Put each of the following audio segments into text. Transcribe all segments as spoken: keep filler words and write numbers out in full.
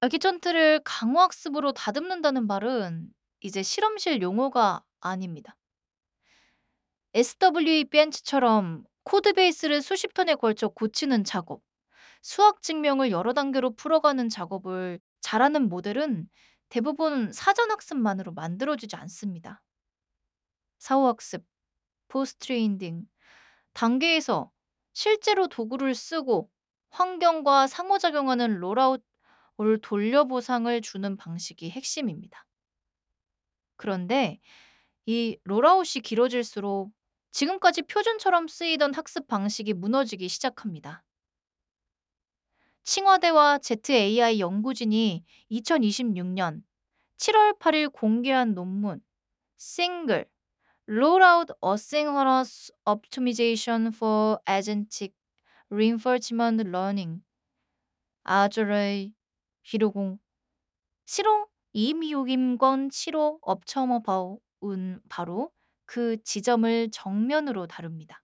알기천트를 강호학습으로 다듬는다는 말은 이제 실험실 용어가 아닙니다. 에스더블유이 벤치처럼 코드베이스를 수십 턴에 걸쳐 고치는 작업, 수학 증명을 여러 단계로 풀어가는 작업을 잘하는 모델은 대부분 사전학습만으로 만들어지지 않습니다. 사후학습, 포스트레인 등 단계에서 실제로 도구를 쓰고 환경과 상호작용하는 롤아웃을 돌려보상을 주는 방식이 핵심입니다. 그런데 이 롤아웃이 길어질수록 지금까지 표준처럼 쓰이던 학습 방식이 무너지기 시작합니다. 칭화대와 제트에이아이 연구진이 이천이십육 년 칠월 팔 일 공개한 논문 Single Rollout Asynchronous Optimization for Agentic Reinforcement Learning 아저레이 기르공 실호 이미용임권 칠호 업첨어바운 바로 그 지점을 정면으로 다룹니다.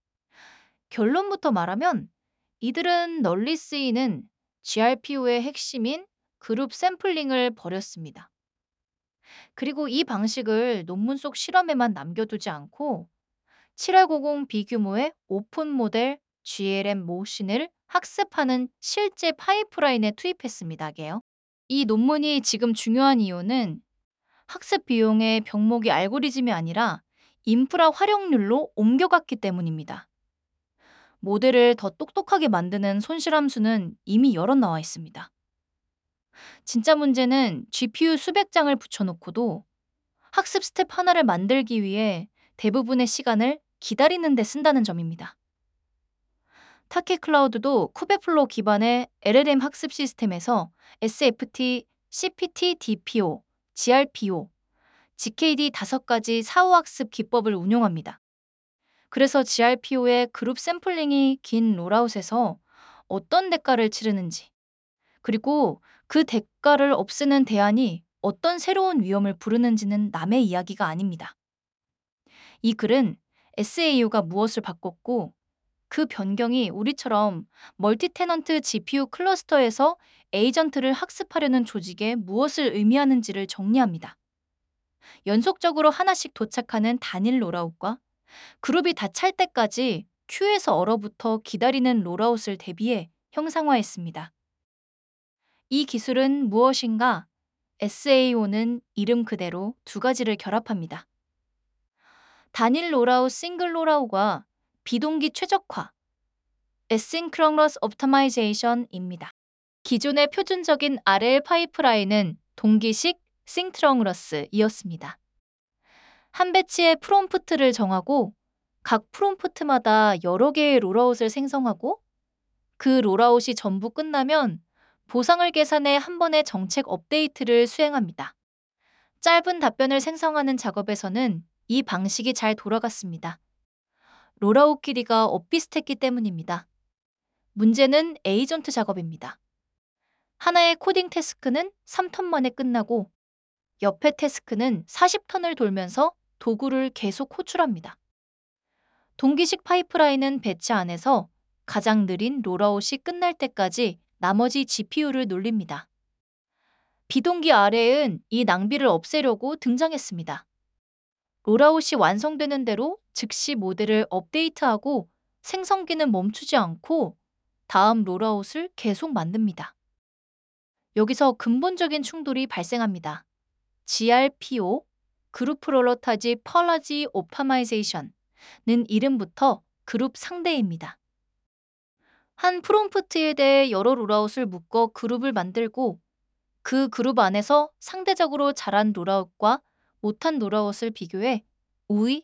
결론부터 말하면 이들은 널리 쓰이는 지알피오의 핵심인 그룹 샘플링을 버렸습니다. 그리고 이 방식을 논문 속 실험에만 남겨두지 않고 칠천백오십 비규모의 오픈 모델 지엘엠 모신을 학습하는 실제 파이프라인에 투입했습니다. 게요. 이 논문이 지금 중요한 이유는 학습 비용의 병목이 알고리즘이 아니라 인프라 활용률로 옮겨갔기 때문입니다. 모델을 더 똑똑하게 만드는 손실함수는 이미 여러 나와 있습니다. 진짜 문제는 지피유 수백 장을 붙여놓고도 학습 스텝 하나를 만들기 위해 대부분의 시간을 기다리는 데 쓴다는 점입니다. 타케 클라우드도 쿠베플로 기반의 엘엘엠 학습 시스템에서 에스에프티, 씨피티, 디피오, 지알피오, 지케이디 다섯 가지 사후학습 기법을 운용합니다. 그래서 지알피오의 그룹 샘플링이 긴 롤아웃에서 어떤 대가를 치르는지, 그리고 그 대가를 없애는 대안이 어떤 새로운 위험을 부르는지는 남의 이야기가 아닙니다. 이 글은 에스에이유가 무엇을 바꿨고 그 변경이 우리처럼 멀티 테넌트 지피유 클러스터에서 에이전트를 학습하려는 조직에 무엇을 의미하는지를 정리합니다. 연속적으로 하나씩 도착하는 단일 롤아웃과 그룹이 다 찰 때까지 큐에서 얼어붙어 기다리는 롤아웃을 대비해 형상화했습니다. 이 기술은 무엇인가? 에스에이오는 이름 그대로 두 가지를 결합합니다. 단일 롤아웃 싱글 롤아웃과 비동기 최적화 Asynchronous Optimization입니다. 기존의 표준적인 알엘 파이프라인은 동기식 싱트렁러스이었습니다. 한 배치의 프롬프트를 정하고 각 프롬프트마다 여러 개의 롤아웃을 생성하고 그 롤아웃이 전부 끝나면 보상을 계산해 한 번의 정책 업데이트를 수행합니다. 짧은 답변을 생성하는 작업에서는 이 방식이 잘 돌아갔습니다. 롤아웃 길이가 엇비슷했기 때문입니다. 문제는 에이전트 작업입니다. 하나의 코딩 태스크는 삼 턴 만에 끝나고 옆의 태스크는 사십 턴을 돌면서 도구를 계속 호출합니다. 동기식 파이프라인은 배치 안에서 가장 느린 롤아웃이 끝날 때까지 나머지 지피유를 놀립니다. 비동기 아래은 이 낭비를 없애려고 등장했습니다. 롤아웃이 완성되는 대로 즉시 모델을 업데이트하고 생성기는 멈추지 않고 다음 롤아웃을 계속 만듭니다. 여기서 근본적인 충돌이 발생합니다. 지알피오, 그룹 프롤로타지 펄라지 오파마이제이션는 이름부터 그룹 상대입니다. 한 프롬프트에 대해 여러 롤아웃을 묶어 그룹을 만들고 그 그룹 안에서 상대적으로 잘한 롤아웃과 못한 롤아웃을 비교해 우위,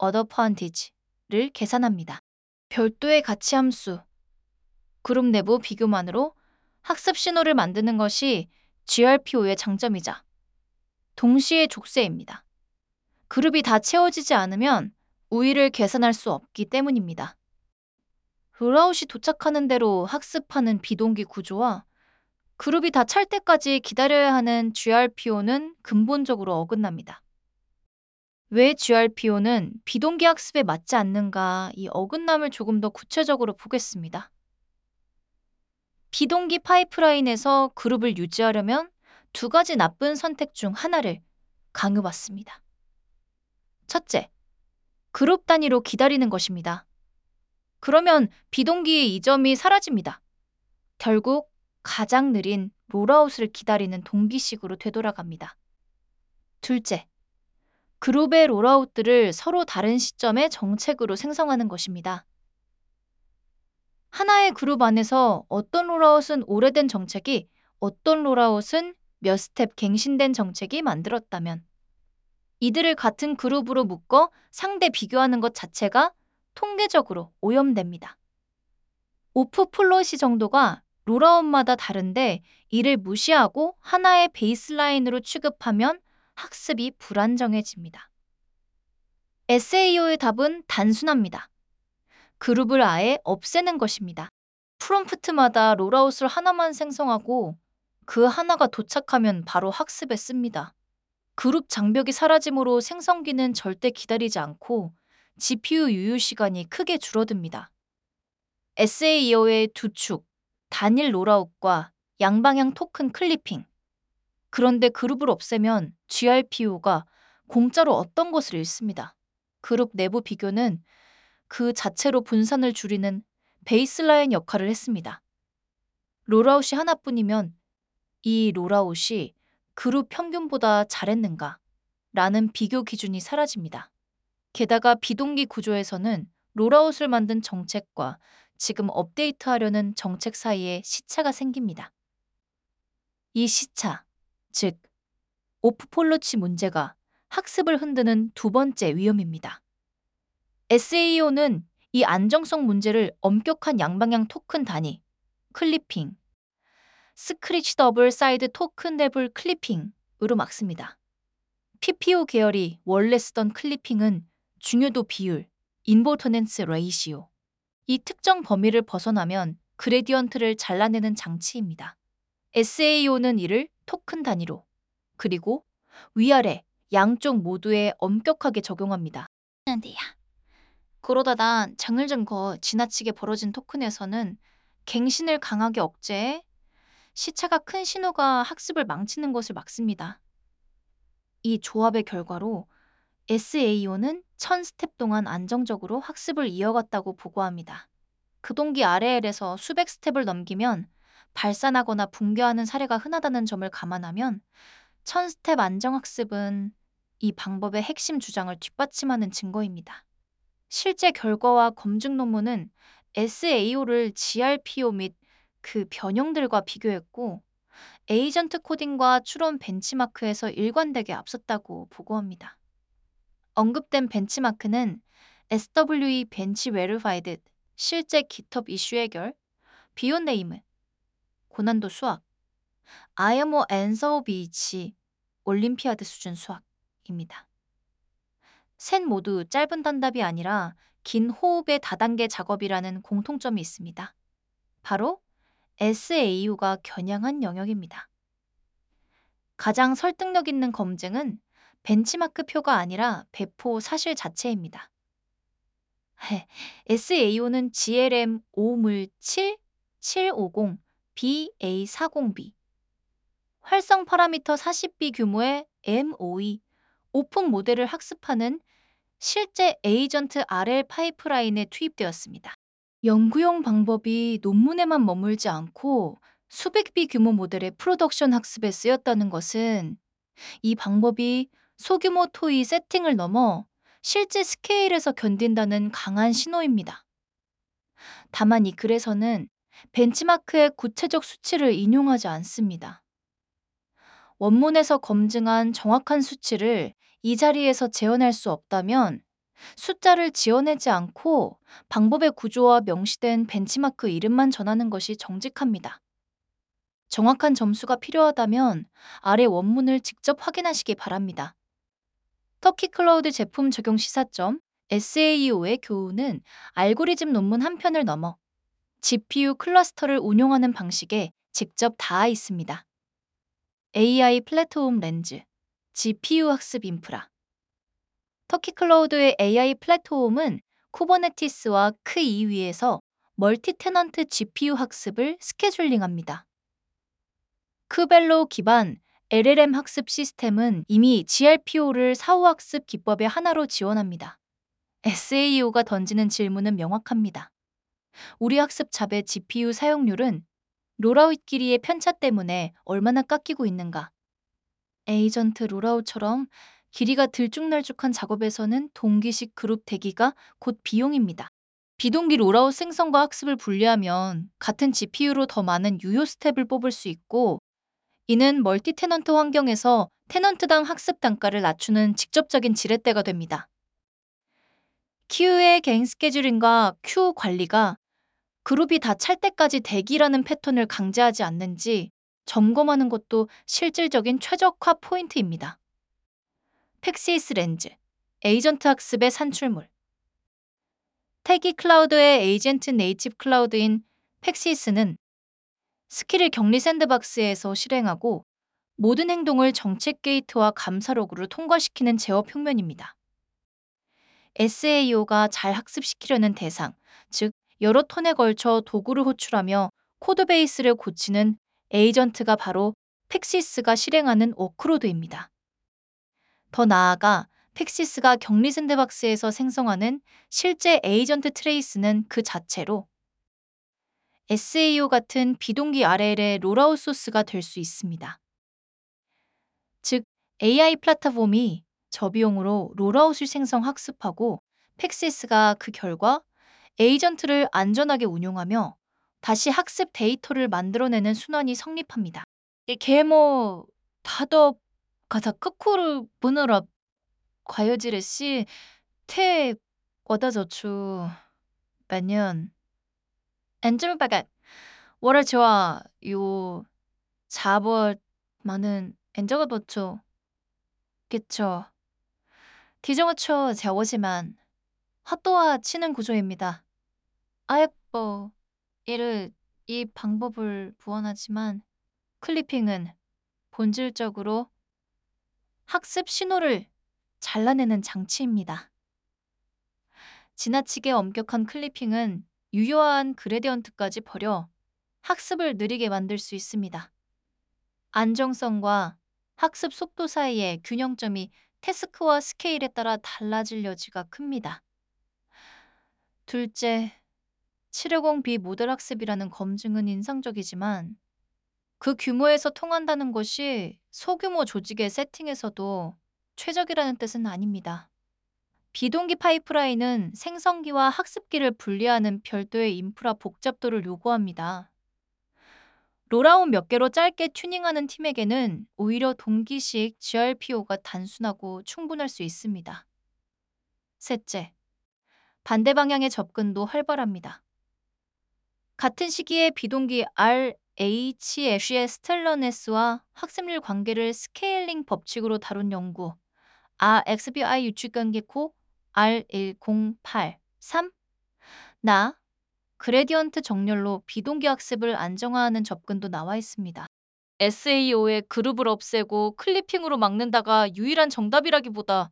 어더파운티지를 계산합니다. 별도의 가치 함수, 그룹 내부 비교만으로 학습 신호를 만드는 것이 지알피오의 장점이자 동시에 족쇄입니다. 그룹이 다 채워지지 않으면 우위를 계산할 수 없기 때문입니다. 롤아웃이 도착하는 대로 학습하는 비동기 구조와 그룹이 다 찰 때까지 기다려야 하는 지알피오는 근본적으로 어긋납니다. 왜 지알피오는 비동기 학습에 맞지 않는가 이 어긋남을 조금 더 구체적으로 보겠습니다. 비동기 파이프라인에서 그룹을 유지하려면 두 가지 나쁜 선택 중 하나를 강요받습니다. 첫째, 그룹 단위로 기다리는 것입니다. 그러면 비동기의 이점이 사라집니다. 결국 가장 느린 롤아웃을 기다리는 동기식으로 되돌아갑니다. 둘째, 그룹의 롤아웃들을 서로 다른 시점의 정책으로 생성하는 것입니다. 하나의 그룹 안에서 어떤 롤아웃은 오래된 정책이, 어떤 롤아웃은 몇 스텝 갱신된 정책이 만들었다면 이들을 같은 그룹으로 묶어 상대 비교하는 것 자체가 통계적으로 오염됩니다. 오프 플롯이 정도가 롤아웃마다 다른데 이를 무시하고 하나의 베이스라인으로 취급하면 학습이 불안정해집니다. 에스에이오의 답은 단순합니다. 그룹을 아예 없애는 것입니다. 프롬프트마다 롤아웃을 하나만 생성하고 그 하나가 도착하면 바로 학습에 씁니다. 그룹 장벽이 사라짐으로 생성기는 절대 기다리지 않고 지피유 유효 시간이 크게 줄어듭니다. 에스에이오의 두 축, 단일 롤아웃과 양방향 토큰 클리핑. 그런데 그룹을 없애면 지알피오가 공짜로 어떤 것을 잃습니다. 그룹 내부 비교는 그 자체로 분산을 줄이는 베이스라인 역할을 했습니다. 롤아웃이 하나뿐이면 이 롤아웃이 그룹 평균보다 잘했는가? 라는 비교 기준이 사라집니다. 게다가 비동기 구조에서는 롤아웃을 만든 정책과 지금 업데이트하려는 정책 사이에 시차가 생깁니다. 이 시차, 즉 오프폴로치 문제가 학습을 흔드는 두 번째 위험입니다. 에스에이오는 이 안정성 문제를 엄격한 양방향 토큰 단위, 클리핑, 스크래치 더블 사이드 토큰 레벨 클리핑으로 막습니다. 피피오 계열이 원래 쓰던 클리핑은 중요도 비율, 인보터넨스 레이시오. 이 특정 범위를 벗어나면 그레디언트를 잘라내는 장치입니다. 에스에이오는 이를 토큰 단위로, 그리고 위아래 양쪽 모두에 엄격하게 적용합니다. 그러다가 장을 좀 거 지나치게 벌어진 토큰에서는 갱신을 강하게 억제해 시차가 큰 신호가 학습을 망치는 것을 막습니다. 이 조합의 결과로 에스에이오는 천 스텝 동안 안정적으로 학습을 이어갔다고 보고합니다. 그 동기 알에엘에서 수백 스텝을 넘기면 발산하거나 붕괴하는 사례가 흔하다는 점을 감안하면 천 스텝 안정학습은 이 방법의 핵심 주장을 뒷받침하는 증거입니다. 실제 결과와 검증 논문은 에스에이오를 지알피오 및 그 변형들과 비교했고 에이전트 코딩과 추론 벤치마크에서 일관되게 앞섰다고 보고합니다. 언급된 벤치마크는 에스더블유이 벤치 베리파이드, 실제 깃허브 이슈 해결, 비욘 네이무, 고난도 수학, 아이엠오 앤서 비치, 올림피아드 수준 수학입니다. 셋 모두 짧은 단답이 아니라 긴 호흡의 다단계 작업이라는 공통점이 있습니다. 바로 에스에이오가 겨냥한 영역입니다. 가장 설득력 있는 검증은 벤치마크 표가 아니라 배포 사실 자체입니다. 에스에이오는 지엘엠 오물 칠 칠오공 비 에이 사십 비, 활성 파라미터 사십 비 규모의 엠오이, 오픈 모델을 학습하는 실제 에이전트 알엘 파이프라인에 투입되었습니다. 연구용 방법이 논문에만 머물지 않고 수백 비 규모 모델의 프로덕션 학습에 쓰였다는 것은 이 방법이 소규모 토의 세팅을 넘어 실제 스케일에서 견딘다는 강한 신호입니다. 다만 이 글에서는 벤치마크의 구체적 수치를 인용하지 않습니다. 원문에서 검증한 정확한 수치를 이 자리에서 재현할 수 없다면 숫자를 지어내지 않고 방법의 구조와 명시된 벤치마크 이름만 전하는 것이 정직합니다. 정확한 점수가 필요하다면 아래 원문을 직접 확인하시기 바랍니다. 터키 클라우드 제품 적용 시사점 에스에이오의 교훈은 알고리즘 논문 한 편을 넘어 지피유 클러스터를 운용하는 방식에 직접 닿아 있습니다. 에이아이 플랫폼 렌즈, 지피유 학습 인프라. 터키 클라우드의 에이아이 플랫폼은 쿠버네티스와 크이 위에서 멀티 테넌트 지피유 학습을 스케줄링합니다. 크벨로 기반 엘엘엠 학습 시스템은 이미 지알피오를 사후 학습 기법의 하나로 지원합니다. 에스에이오가 던지는 질문은 명확합니다. 우리 학습 잡의 지피유 사용률은 롤아웃 길이의 편차 때문에 얼마나 깎이고 있는가? 에이전트 롤아웃처럼 길이가 들쭉날쭉한 작업에서는 동기식 그룹 대기가 곧 비용입니다. 비동기 롤아웃 생성과 학습을 분리하면 같은 지피유로 더 많은 유효 스텝을 뽑을 수 있고, 이는 멀티 테넌트 환경에서 테넌트당 학습 단가를 낮추는 직접적인 지렛대가 됩니다. 큐의 개인 스케줄링과 큐 관리가 그룹이 다 찰 때까지 대기라는 패턴을 강제하지 않는지 점검하는 것도 실질적인 최적화 포인트입니다. 팩시스 렌즈, 에이전트 학습의 산출물. 태기 클라우드의 에이전트 네이티브 클라우드인 팩시스는 스킬을 격리 샌드박스에서 실행하고 모든 행동을 정책 게이트와 감사 로그를 통과시키는 제어 평면입니다. 에스에이오가 잘 학습시키려는 대상, 즉 여러 턴에 걸쳐 도구를 호출하며 코드베이스를 고치는 에이전트가 바로 팩시스가 실행하는 워크로드입니다. 더 나아가 팩시스가 격리 샌드박스에서 생성하는 실제 에이전트 트레이스는 그 자체로 에스에이오 같은 비동기 알엘의 롤아웃 소스가 될 수 있습니다. 즉, 에이아이 플랫폼이 저비용으로 롤아웃을 생성 학습하고 팩시스가 그 결과 에이전트를 안전하게 운용하며 다시 학습 데이터를 만들어내는 순환이 성립합니다. 게뭐 다더 가사 크코르 보느라 과여지레시 태 워다저추 매년 엔젤바가 월을 좋아 요 자버 많은 엔저가 버초 겠죠. 디정어초 제오지만 핫도와 치는 구조입니다. 아예뻐 이를 이 방법을 부원하지만 클리핑은 본질적으로 학습 신호를 잘라내는 장치입니다. 지나치게 엄격한 클리핑은 유효한 그레디언트까지 버려 학습을 느리게 만들 수 있습니다. 안정성과 학습 속도 사이의 균형점이 태스크와 스케일에 따라 달라질 여지가 큽니다. 둘째, 칠백십 비 모델 학습이라는 검증은 인상적이지만 그 규모에서 통한다는 것이 소규모 조직의 세팅에서도 최적이라는 뜻은 아닙니다. 비동기 파이프라인은 생성기와 학습기를 분리하는 별도의 인프라 복잡도를 요구합니다. 롤아웃 몇 개로 짧게 튜닝하는 팀에게는 오히려 동기식 지알피오가 단순하고 충분할 수 있습니다. 셋째, 반대 방향의 접근도 활발합니다. 같은 시기에 비동기 알에이치에쉬의 스텔러네스와 학습률 관계를 스케일링 법칙으로 다룬 연구 아엑스비아이 유축관계코 알 일공팔삼 나 그레디언트 정렬로 비동기 학습을 안정화하는 접근도 나와 있습니다. 에스에이오의 그룹을 없애고 클리핑으로 막는다가 유일한 정답이라기보다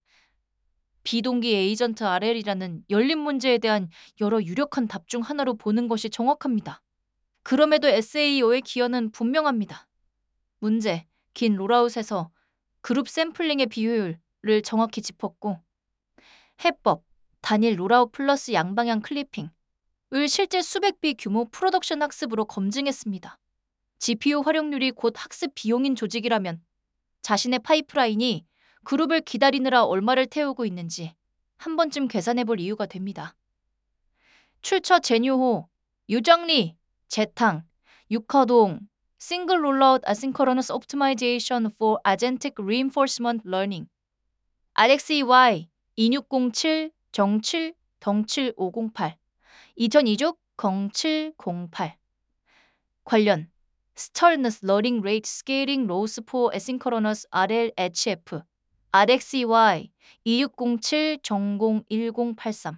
비동기 에이전트 알엘이라는 열린 문제에 대한 여러 유력한 답 중 하나로 보는 것이 정확합니다. 그럼에도 에스에이오의 기여는 분명합니다. 문제, 긴 롤아웃에서 그룹 샘플링의 비효율을 정확히 짚었고, 해법, 단일 롤아웃 플러스 양방향 클리핑 을 실제 수백 비 규모 프로덕션 학습으로 검증했습니다. 지피유 활용률이 곧 학습 비용인 조직이라면 자신의 파이프라인이 그룹을 기다리느라 얼마를 태우고 있는지 한 번쯤 계산해 볼 이유가 됩니다. 출처 제뉴호, 유정리, 재탕, 육화동, 싱글 롤아웃 아싱크로너스 옵티마이제이션 for agentic reinforcement learning 알엑스이와이 이육공칠 정칠 덩칠오공팔 이천이족 공칠공팔 관련 스털너스 러닝 레이트 스케일링 로스 포 에싱크로너스 알엘에이치에프 알엑스이와이 이육공칠 정공일공팔삼